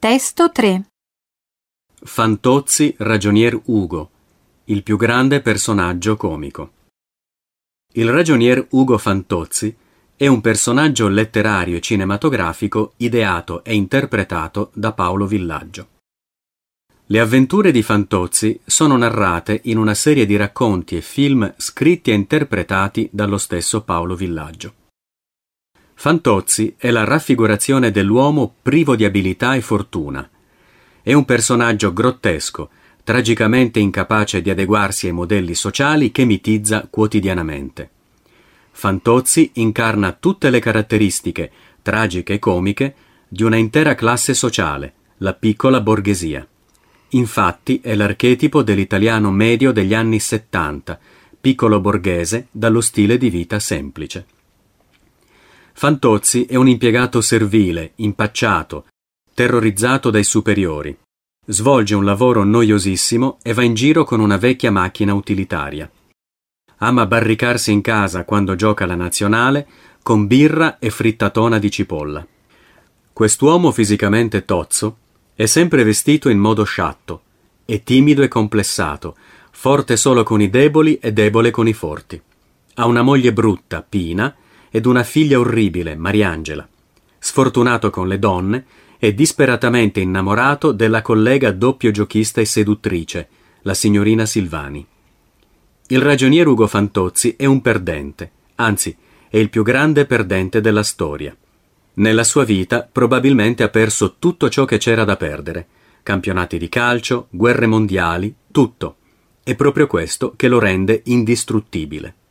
Testo 3. Fantozzi, ragionier Ugo, il più grande personaggio comico. Il ragionier Ugo Fantozzi è un personaggio letterario e cinematografico ideato e interpretato da Paolo Villaggio. Le avventure di Fantozzi sono narrate in una serie di racconti e film scritti e interpretati dallo stesso Paolo Villaggio. Fantozzi è la raffigurazione dell'uomo privo di abilità e fortuna. È un personaggio grottesco, tragicamente incapace di adeguarsi ai modelli sociali che mitizza quotidianamente. Fantozzi incarna tutte le caratteristiche, tragiche e comiche, di una intera classe sociale, la piccola borghesia. Infatti è l'archetipo dell'italiano medio degli anni 70, piccolo borghese dallo stile di vita semplice. Fantozzi è un impiegato servile, impacciato, terrorizzato dai superiori. Svolge un lavoro noiosissimo e va in giro con una vecchia macchina utilitaria. Ama barricarsi in casa quando gioca la nazionale con birra e frittatona di cipolla. Quest'uomo fisicamente tozzo è sempre vestito in modo sciatto, è timido e complessato, forte solo con i deboli e debole con i forti. Ha una moglie brutta, Pina, ed una figlia orribile, Mariangela. Sfortunato con le donne, è disperatamente innamorato della collega doppio giochista e seduttrice, la signorina Silvani. Il ragionier Ugo Fantozzi è un perdente, anzi, è il più grande perdente della storia. Nella sua vita probabilmente ha perso tutto ciò che c'era da perdere: campionati di calcio, guerre mondiali, tutto. È proprio questo che lo rende indistruttibile.